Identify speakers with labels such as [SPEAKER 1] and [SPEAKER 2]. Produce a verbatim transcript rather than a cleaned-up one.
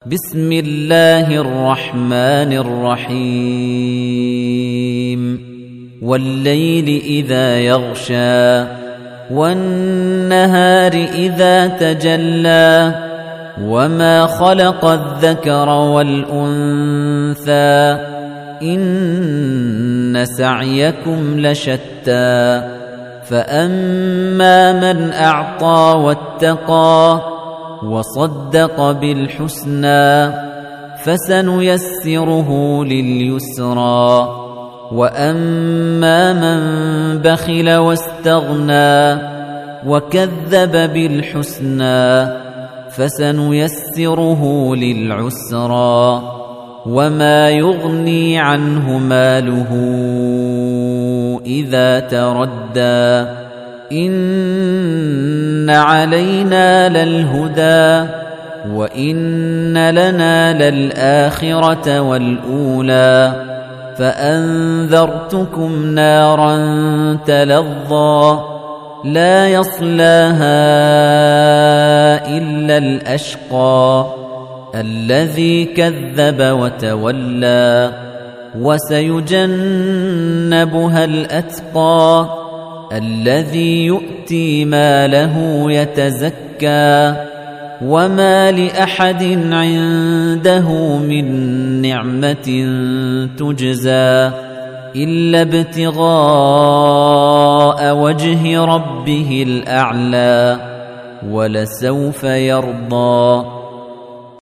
[SPEAKER 1] بسم الله الرحمن الرحيم والليل إذا يغشى والنهار إذا تجلى وما خلق الذكر والأنثى إن سعيكم لشتى فأما من أعطى واتقى وصدق بالحسنى فسنيسره لليسرى وأما من بخل واستغنى وكذب بالحسنى فسنيسره للعسرى وما يغني عنه ماله إذا تردى إن علينا للهدى وإن لنا للآخرة والأولى فأنذرتكم نارا تلظى لا يصلاها إلا الأشقى الذي كذب وتولى وسيجنبها الأتقى الذي يؤتي ماله يتزكى وما لأحد عنده من نعمة تجزى إلا ابتغاء وجه ربه الأعلى ولسوف يرضى.